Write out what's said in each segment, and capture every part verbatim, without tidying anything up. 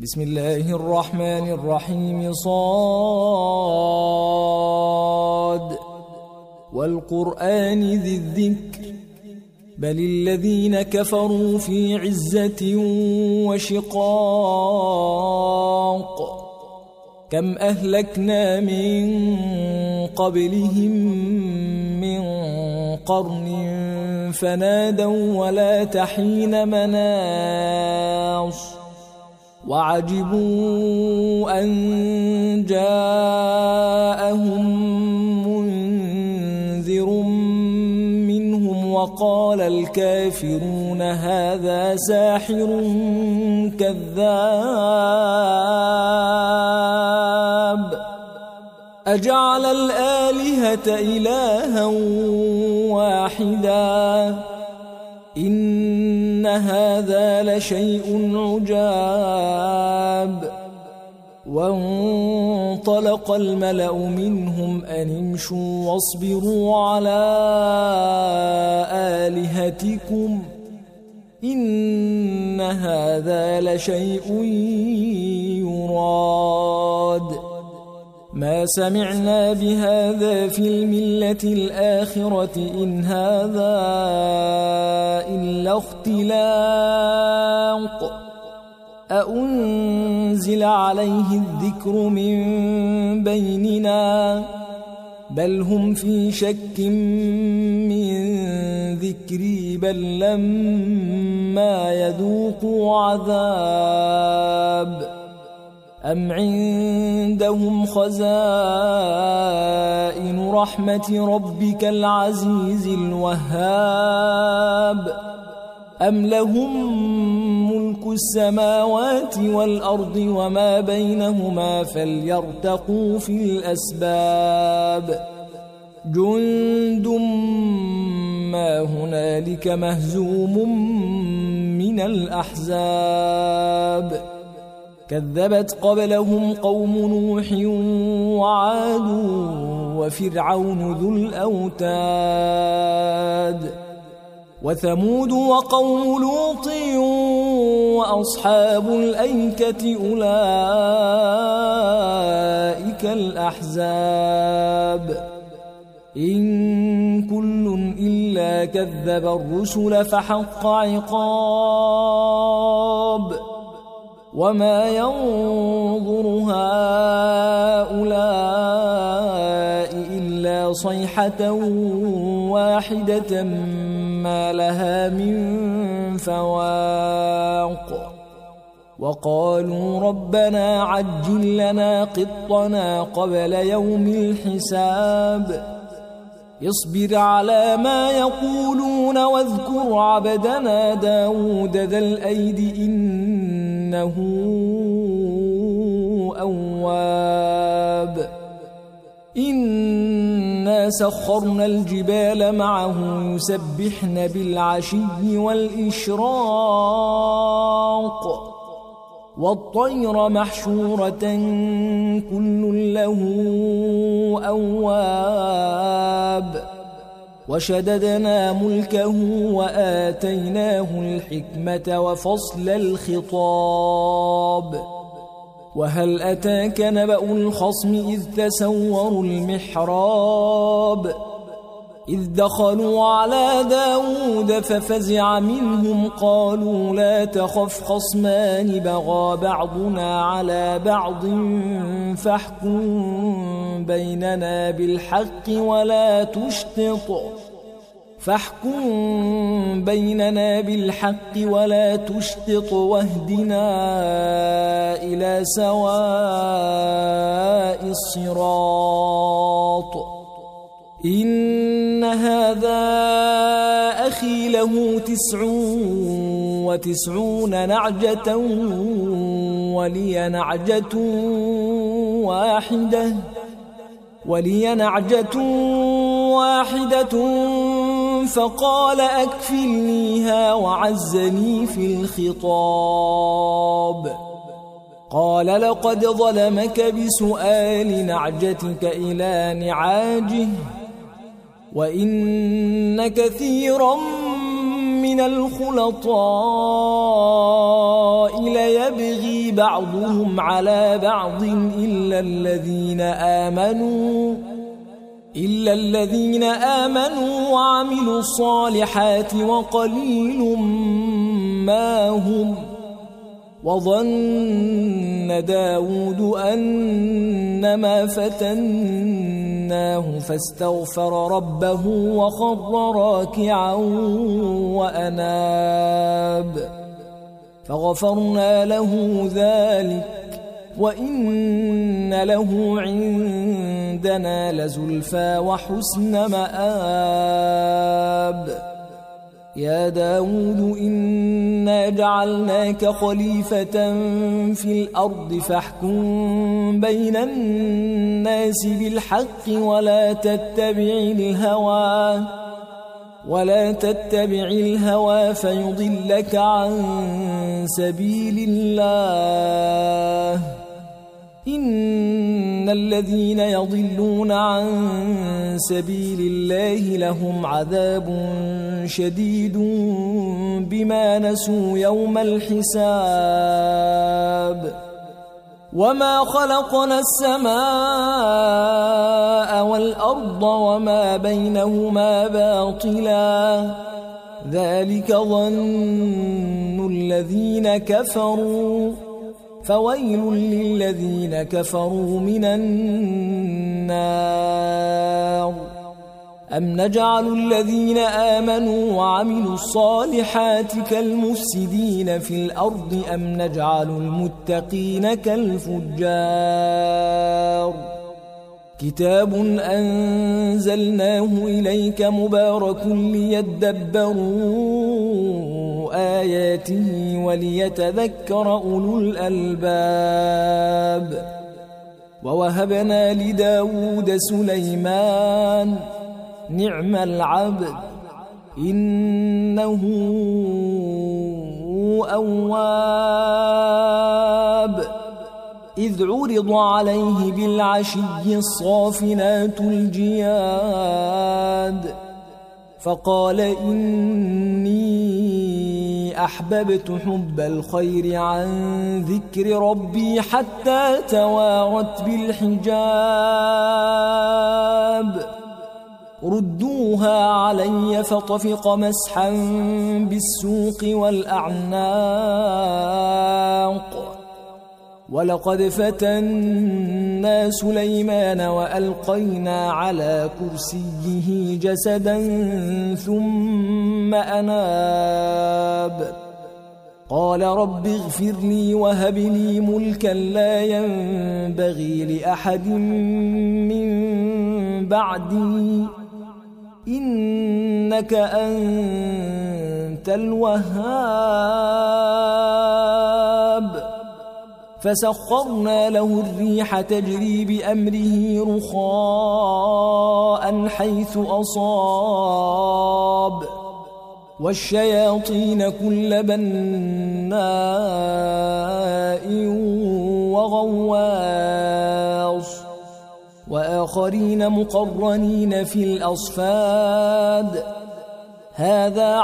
بسم الله الرحمن الرحيم. صاد والقرآن ذي الذكر بل الذين كفروا في عزة وشقاق كم أهلكنا من قبلهم من قرن فنادوا ولا تحين مناص وعجبوا أن جاءهم منذر منهم وقال الكافرون هذا ساحر كذاب أجعل الآلهة إلها واحدا إن هذا لشيء عجاب. وانطلق الملأ منهم أن امشوا واصبروا على آلهتكم إن هذا لشيء يراد ما سمعنا بهذا في الملة الآخرة إن هذا إلا اختلاق أأنزل عليه الذكر من بيننا بل هم في شك من ذكري بل لما يذوقوا عذاب أم عندهم خزائن رحمة ربك العزيز الوهاب أم لهم ملك السماوات والأرض وما بينهما فليرتقوا في الأسباب جند ما هنالك مهزوم من الأحزاب كذبت قبلهم قوم نوح وعاد وفرعون ذو الأوتاد وثمود وقوم لوط وأصحاب الأيكة أولئك الأحزاب إن كل إلا كذب الرسل فحق عقاب وما ينظر هؤلاء إلا صيحة واحدة ما لها من فواق وقالوا ربنا عجل لنا قطنا قبل يوم الحساب اصبر على ما يقولون واذكر عبدنا داود ذا الأيد إنه أواب إنا سخرنا الجبال معه يسبحن بالعشي والإشراق والطير محشورة كل له أواب وشددنا ملكه وآتيناه الحكمة وفصل الخطاب وهل أتاك نبأ الخصم إذ تسوروا المحراب إذ دخلوا على داود ففزع منهم قالوا لا تخف خصمان بغى بعضنا على بعض فاحكم بيننا بالحق ولا تشطط فاحكم بيننا بالحق ولا تشطط واهدنا إلى سواء الصراط إن هذا أخي له تسع وتسعون نعجة ولي نعجة واحدة ولي نعجة واحدة فقال أكفلنيها وعزني في الخطاب قال لقد ظلمك بسؤال نعجتك إلى نعاجه وإن كثيرا من الخلطاء يبغي بعضهم على بعض إلا الذين آمنوا إلا الذين آمنوا وعملوا الصالحات وقليل ما هم. وظن داود أنما فتناه فاستغفر ربه وخر راكعا وأناب فغفرنا له ذلك وإن له عندنا لزلفى وحسن مآب. يا داود إنا جعلناك خليفة في الأرض فاحكم بين الناس بالحق ولا تتبع الهوى ولا تتبع الهوى فيضلك عن سبيل الله. إن الذين يضلون عن سبيل الله لهم عذاب شديد بما نسوا يوم الحساب. وما خلقنا السماء والأرض وما بينهما باطلا ذلك ظن الذين كفروا فويل للذين كفروا من النار. أم نجعل الذين آمنوا وعملوا الصالحات كالمفسدين في الأرض أم نجعل المتقين كالفجار. كتاب أنزلناه إليك مبارك ليدبروا آياته وليتذكر أولو الألباب. ووهبنا لداود سليمان نعم العبد إنه أواب. إذ عرض عليه بالعشي الصافنات الجياد فقال إني أحببت حب الخير عن ذكر ربي حتى توارت بالحجاب. ردوها علي فطفق مسحا بالسوق والأعناق. ولقد فتنا سليمان وألقينا على كرسيه جسدا ثم أناب قال رب اغفر لي وهب لي ملكا لا ينبغي لأحد من بعدي إنك أنت الوهاب. فسخرنا له الريح تجري بأمره رخاء حيث أصاب والشياطين كل بناء وغواص وآخرين مقرنين في الأصفاد. هذا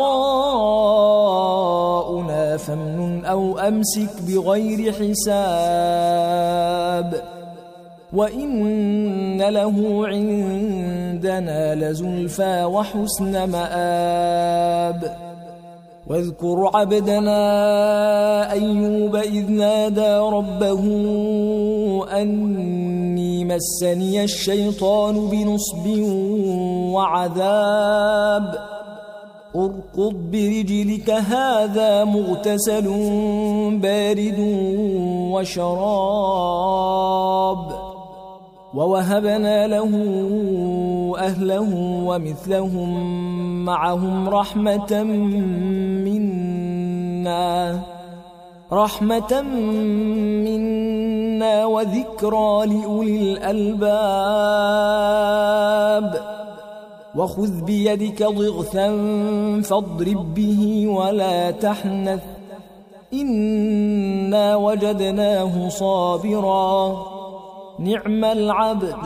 عطاؤنا فامنن أو أمسك بغير حساب وإن له عندنا لزلفى وحسن مآب. واذكر عبدنا أيوب إذ نادى ربه أني مسني الشيطان بنصب وعذاب اركض برجلك هذا مغتسل بارد وشراب. ووهبنا له أهله ومثلهم معهم رحمة منا رحمة منا وذكرى لأولي الألباب. وخذ بيدك ضغثا فاضرب به ولا تحنث إنا وجدناه صابرا نعم العبد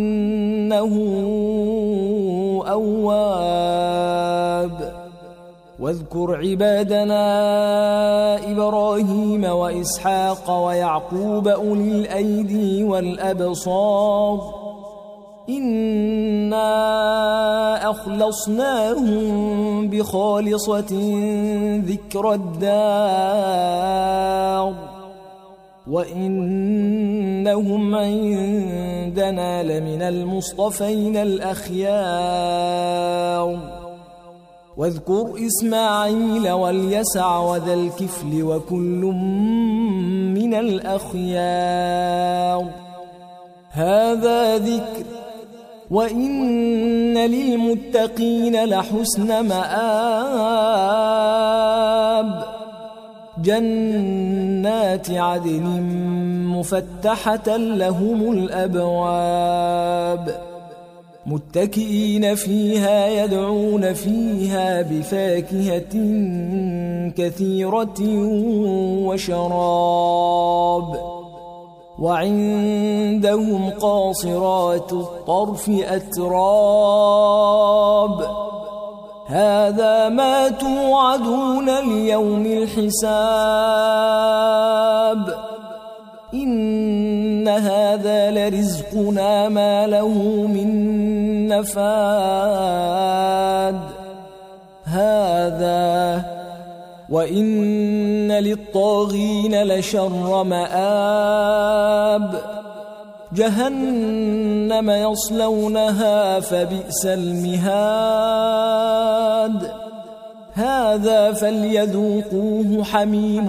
إنه أواب. واذكر عبادنا إبراهيم وإسحاق ويعقوب أولي الأيدي والأبصار إنا أخلصناهم بخالصة ذكر الدار وإنهم عندنا لمن المصطفين الأخيار واذكر إسماعيل واليسع وذا الكفل وكل من الأخيار هذا ذكر وإن للمتقين لحسن مآب جنات عدن مفتحة لهم الأبواب متكئين فيها يدعون فيها بفاكهة كثيرة وشراب وعندهم قاصرات الطرف أتراب هذا ما توعدون ليوم الحساب إن هذا لرزقنا ما له من نفاد هذا وإن للطاغين لشر مآب جهنم يصلونها فبئس المهاد هذا فليذوقوه حميم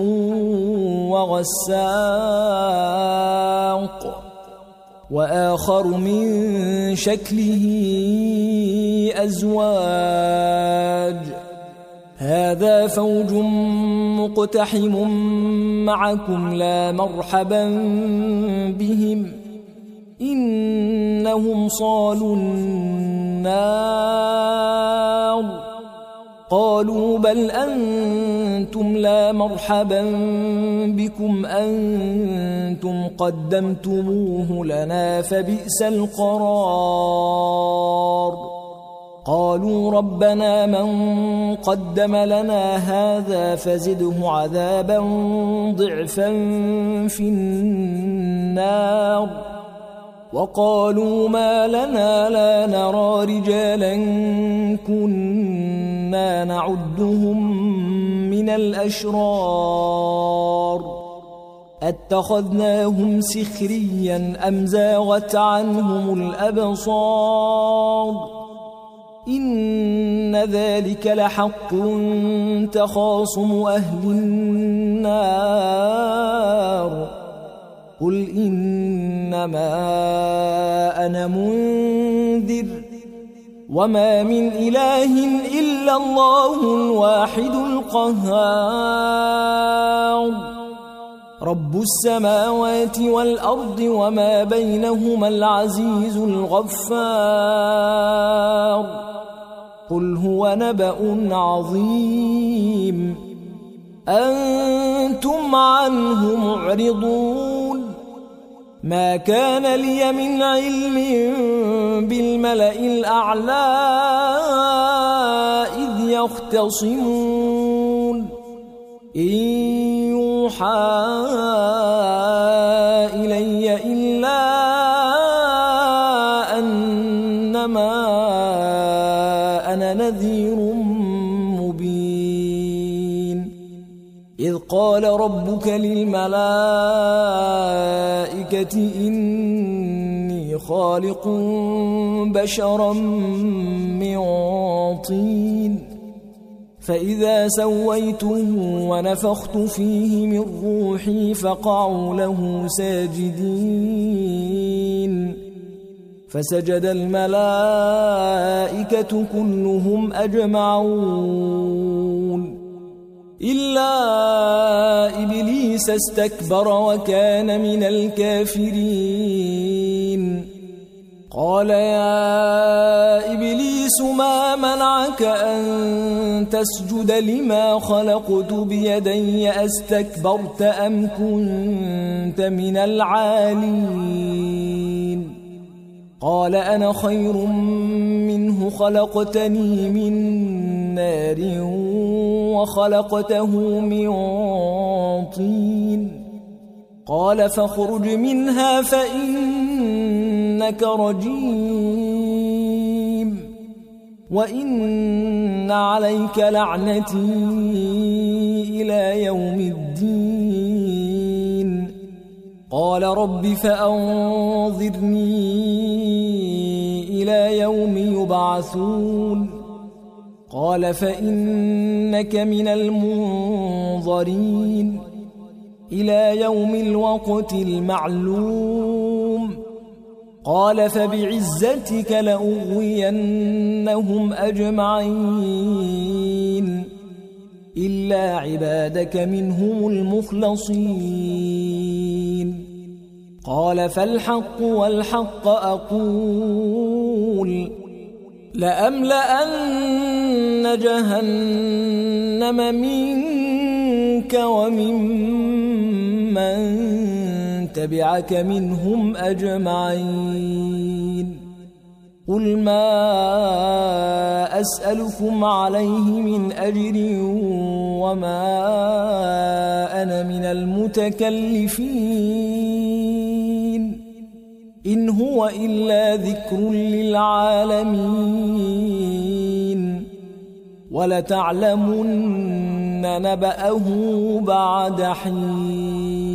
وغساق وآخر من شكله أزواج هذا فوج مقتحم معكم لا مرحبا بهم إنهم صالوا النار قالوا بل أنتم لا مرحبا بكم أنتم قدمتموه لنا فبئس القرار قالوا ربنا من قدم لنا هذا فزده عذابا ضعفا في النار وقالوا ما لنا لا نرى رجالا كنا نعدهم من الأشرار أتخذناهم سخريا أم زاغت عنهم الأبصار إن ذلك لحق تخاصم أهل النار قل إنما أنا منذر وما من إله إلا الله الواحد القهار رب السماوات والأرض وما بينهما العزيز الغفار قل هو نبأ عظيم أنتم عنه معرضون ما كان لي من علم بالملأ الأعلى إذ يختصمون إن يوحى إلي إلا أنما أنا نذير مبين إذ قال ربك للملائكة إني خالق بشرا من طين فإذا سويته ونفخت فيه من روحي فقعوا له ساجدين فسجد الملائكة كلهم أجمعون إلا إبليس استكبر وكان من الكافرين قال يا إبليس ما منعك أن تسجد لما خلقت بيدي أستكبرت أم كنت من العالين قال أنا خير منه خلقتني من نار وخلقته من طين قال فاخرج منها فإنك رجيم وإن عليك لعنتي إلى يوم الدين قال رب فأنظرني إلى يوم يبعثون قال فإنك من المنظرين إلى يوم الوقت المعلوم قال فبعزتك لأغوينهم أجمعين إلا عبادك منهم المخلصين قال فالحق والحق أقول لأملأن جهنم منك وممن تبعك منهم أجمعين قل ما أسألكم عليه من أجر وما أنا من المتكلفين إن هو إلا ذكر للعالمين ولتعلمن نبأه بعد حين